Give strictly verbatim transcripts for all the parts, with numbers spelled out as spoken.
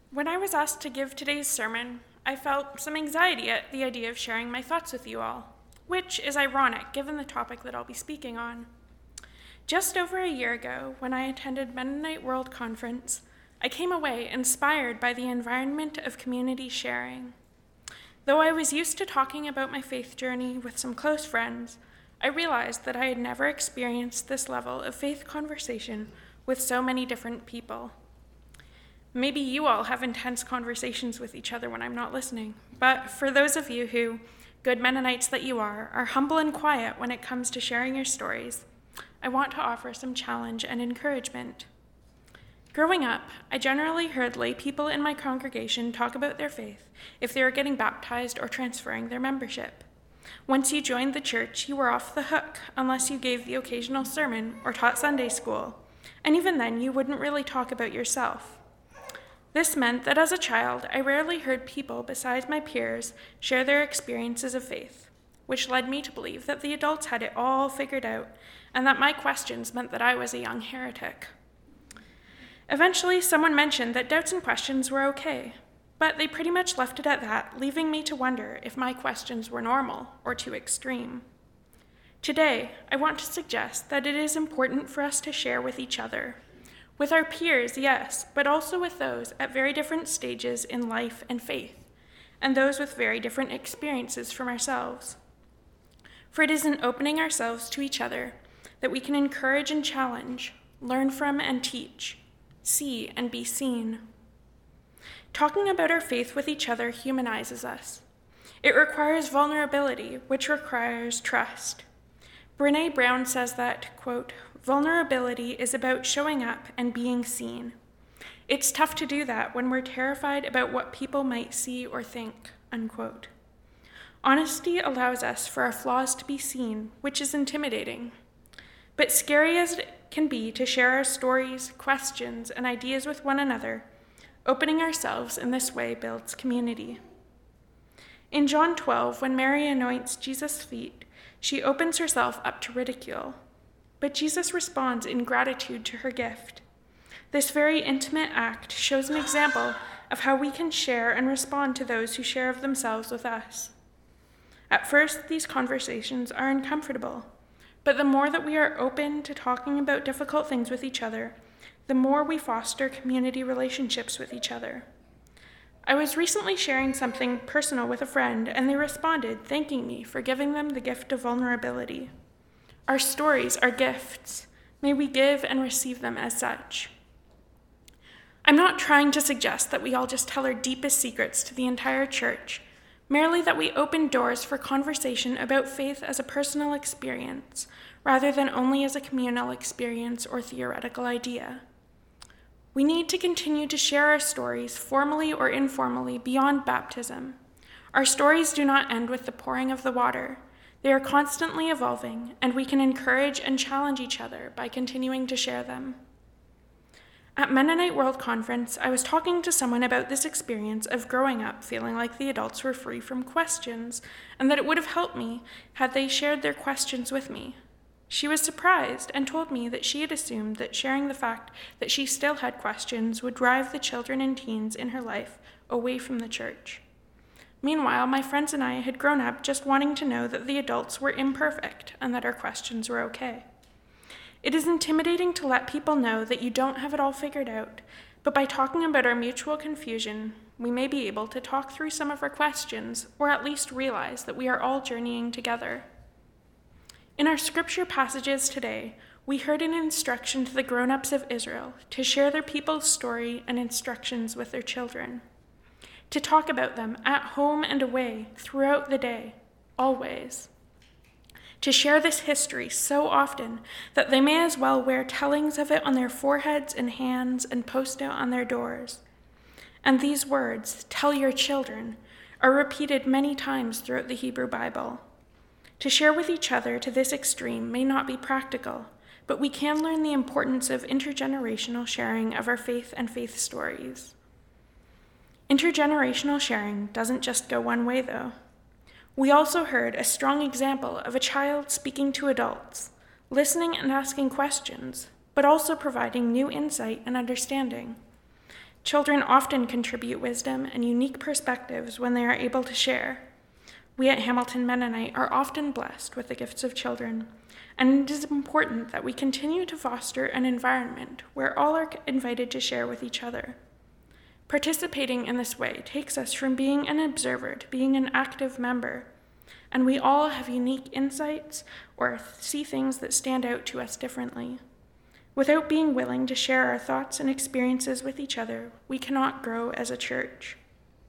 When I was asked to give today's sermon, I felt some anxiety at the idea of sharing my thoughts with you all, which is ironic given the topic that I'll be speaking on. Just over a year ago, when I attended Mennonite World Conference, I came away inspired by the environment of community sharing. Though I was used to talking about my faith journey with some close friends, I realized that I had never experienced this level of faith conversation with so many different people. Maybe you all have intense conversations with each other when I'm not listening, but for those of you who, good Mennonites that you are, are humble and quiet when it comes to sharing your stories, I want to offer some challenge and encouragement. Growing up, I generally heard lay people in my congregation talk about their faith if they were getting baptized or transferring their membership. Once you joined the church, you were off the hook unless you gave the occasional sermon or taught Sunday school, and even then you wouldn't really talk about yourself. This meant that as a child, I rarely heard people besides my peers share their experiences of faith, which led me to believe that the adults had it all figured out, and that my questions meant that I was a young heretic. Eventually, someone mentioned that doubts and questions were okay, but they pretty much left it at that, leaving me to wonder if my questions were normal or too extreme. Today, I want to suggest that it is important for us to share with each other. With our peers, yes, but also with those at very different stages in life and faith, and those with very different experiences from ourselves. For it is in opening ourselves to each other that we can encourage and challenge, learn from and teach, see and be seen. Talking about our faith with each other humanizes us. It requires vulnerability, which requires trust. Brené Brown says that, quote, vulnerability is about showing up and being seen. It's tough to do that when we're terrified about what people might see or think, unquote. Honesty allows us for our flaws to be seen, which is intimidating. But scary as it can be to share our stories, questions, and ideas with one another, opening ourselves in this way builds community. In John twelve, when Mary anoints Jesus' feet, she opens herself up to ridicule. But Jesus responds in gratitude to her gift. This very intimate act shows an example of how we can share and respond to those who share of themselves with us. At first, these conversations are uncomfortable, but the more that we are open to talking about difficult things with each other, the more we foster community relationships with each other. I was recently sharing something personal with a friend, and they responded, thanking me for giving them the gift of vulnerability. Our stories are gifts. May we give and receive them as such. I'm not trying to suggest that we all just tell our deepest secrets to the entire church, merely that we open doors for conversation about faith as a personal experience, rather than only as a communal experience or theoretical idea. We need to continue to share our stories, formally or informally, beyond baptism. Our stories do not end with the pouring of the water. They are constantly evolving, and we can encourage and challenge each other by continuing to share them. At Mennonite World Conference, I was talking to someone about this experience of growing up feeling like the adults were free from questions, and that it would have helped me had they shared their questions with me. She was surprised and told me that she had assumed that sharing the fact that she still had questions would drive the children and teens in her life away from the church. Meanwhile, my friends and I had grown up just wanting to know that the adults were imperfect and that our questions were okay. It is intimidating to let people know that you don't have it all figured out, but by talking about our mutual confusion, we may be able to talk through some of our questions, or at least realize that we are all journeying together. In our scripture passages today, we heard an instruction to the grown-ups of Israel to share their people's story and instructions with their children, to talk about them at home and away throughout the day, always, to share this history so often that they may as well wear tellings of it on their foreheads and hands and post it on their doors. And these words, tell your children, are repeated many times throughout the Hebrew Bible. To share with each other to this extreme may not be practical, but we can learn the importance of intergenerational sharing of our faith and faith stories. Intergenerational sharing doesn't just go one way, though. We also heard a strong example of a child speaking to adults, listening and asking questions, but also providing new insight and understanding. Children often contribute wisdom and unique perspectives when they are able to share. We at Hamilton Mennonite are often blessed with the gifts of children, and it is important that we continue to foster an environment where all are invited to share with each other. Participating in this way takes us from being an observer to being an active member, and we all have unique insights or see things that stand out to us differently. Without being willing to share our thoughts and experiences with each other, we cannot grow as a church.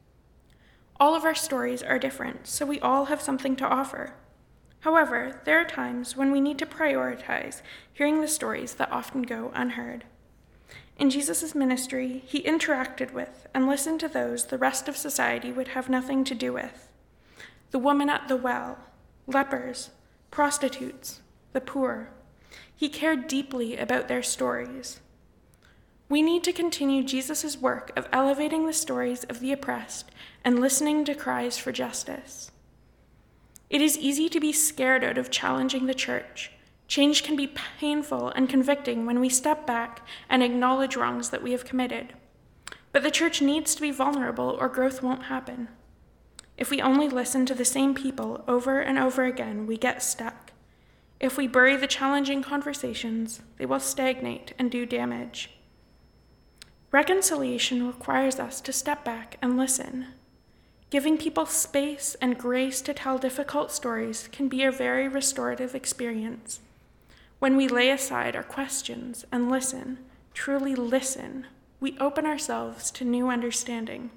All of our stories are different, so we all have something to offer. However, there are times when we need to prioritize hearing the stories that often go unheard. In Jesus' ministry, he interacted with and listened to those the rest of society would have nothing to do with. The woman at the well, lepers, prostitutes, the poor. He cared deeply about their stories. We need to continue Jesus' work of elevating the stories of the oppressed and listening to cries for justice. It is easy to be scared out of challenging the church. Change can be painful and convicting when we step back and acknowledge wrongs that we have committed. But the church needs to be vulnerable or growth won't happen. If we only listen to the same people over and over again, we get stuck. If we bury the challenging conversations, they will stagnate and do damage. Reconciliation requires us to step back and listen. Giving people space and grace to tell difficult stories can be a very restorative experience. When we lay aside our questions and listen, truly listen, we open ourselves to new understanding.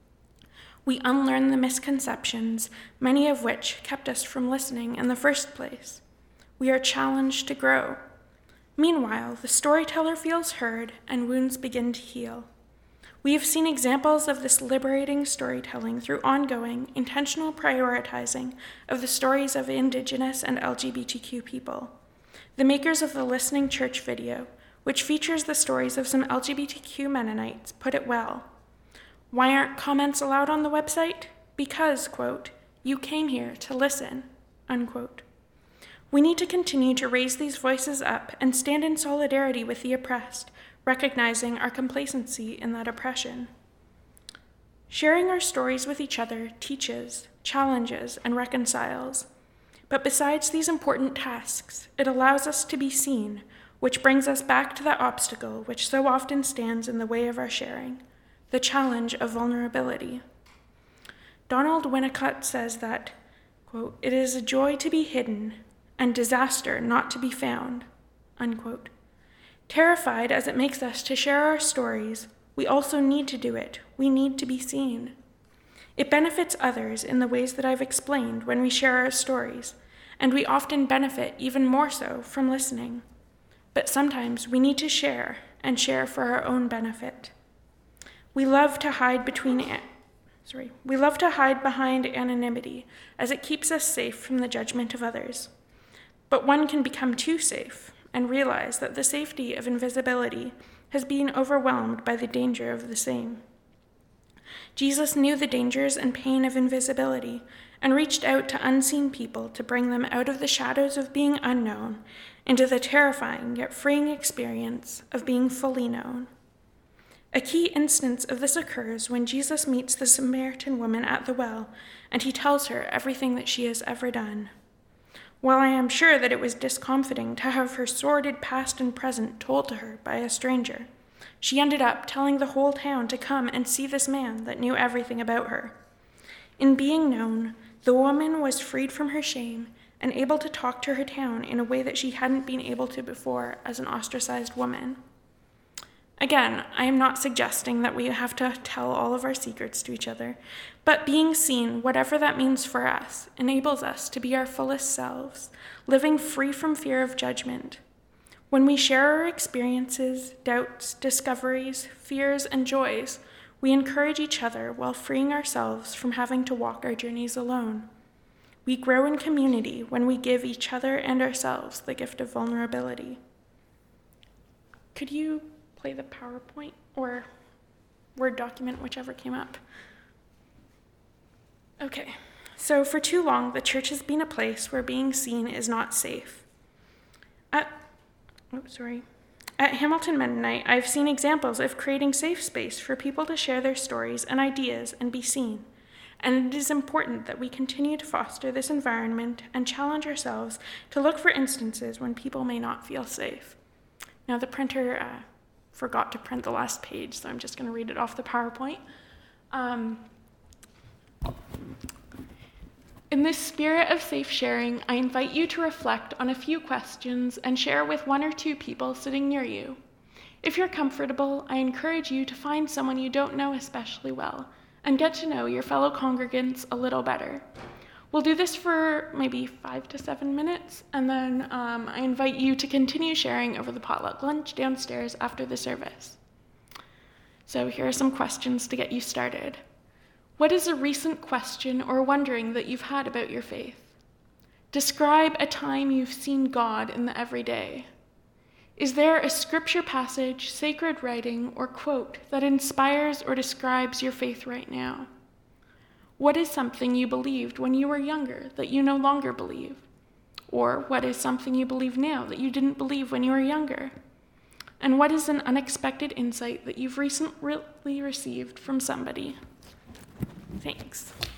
We unlearn the misconceptions, many of which kept us from listening in the first place. We are challenged to grow. Meanwhile, the storyteller feels heard and wounds begin to heal. We have seen examples of this liberating storytelling through ongoing, intentional prioritizing of the stories of Indigenous and L G B T Q people. The makers of the Listening Church video, which features the stories of some L G B T Q Mennonites, put it well. Why aren't comments allowed on the website? Because, quote, you came here to listen, unquote. We need to continue to raise these voices up and stand in solidarity with the oppressed, recognizing our complacency in that oppression. Sharing our stories with each other teaches, challenges, and reconciles. But besides these important tasks, it allows us to be seen, which brings us back to that obstacle which so often stands in the way of our sharing, the challenge of vulnerability. Donald Winnicott says that, quote, it is a joy to be hidden and disaster not to be found, unquote. Terrified as it makes us to share our stories, we also need to do it. We need to be seen. It benefits others in the ways that I've explained when we share our stories, and we often benefit even more so from listening. But sometimes we need to share, and share for our own benefit. We love to hide between an- sorry, we love to hide behind anonymity, as it keeps us safe from the judgment of others. But one can become too safe and realize that the safety of invisibility has been overwhelmed by the danger of the same. Jesus knew the dangers and pain of invisibility and reached out to unseen people to bring them out of the shadows of being unknown into the terrifying yet freeing experience of being fully known. A key instance of this occurs when Jesus meets the Samaritan woman at the well, and he tells her everything that she has ever done. While I am sure that it was discomfiting to have her sordid past and present told to her by a stranger, she ended up telling the whole town to come and see this man that knew everything about her. In being known, the woman was freed from her shame and able to talk to her town in a way that she hadn't been able to before as an ostracized woman. Again, I am not suggesting that we have to tell all of our secrets to each other, but being seen, whatever that means for us, enables us to be our fullest selves, living free from fear of judgment. When we share our experiences, doubts, discoveries, fears, and joys, we encourage each other while freeing ourselves from having to walk our journeys alone. We grow in community when we give each other and ourselves the gift of vulnerability. Could you play the PowerPoint or Word document, whichever came up? Okay, so for too long, the church has been a place where being seen is not safe. At, oh, sorry. At Hamilton Mennonite, I've seen examples of creating safe space for people to share their stories and ideas and be seen. And it is important that we continue to foster this environment and challenge ourselves to look for instances when people may not feel safe. Now, the printer uh, forgot to print the last page, so I'm just going to read it off the PowerPoint. Um, In this spirit of safe sharing, I invite you to reflect on a few questions and share with one or two people sitting near you. If you're comfortable, I encourage you to find someone you don't know especially well and get to know your fellow congregants a little better. We'll do this for maybe five to seven minutes, and then um, I invite you to continue sharing over the potluck lunch downstairs after the service. So here are some questions to get you started. What is a recent question or wondering that you've had about your faith? Describe a time you've seen God in the everyday. Is there a scripture passage, sacred writing, or quote that inspires or describes your faith right now? What is something you believed when you were younger that you no longer believe? Or what is something you believe now that you didn't believe when you were younger? And what is an unexpected insight that you've recently received from somebody? Thanks.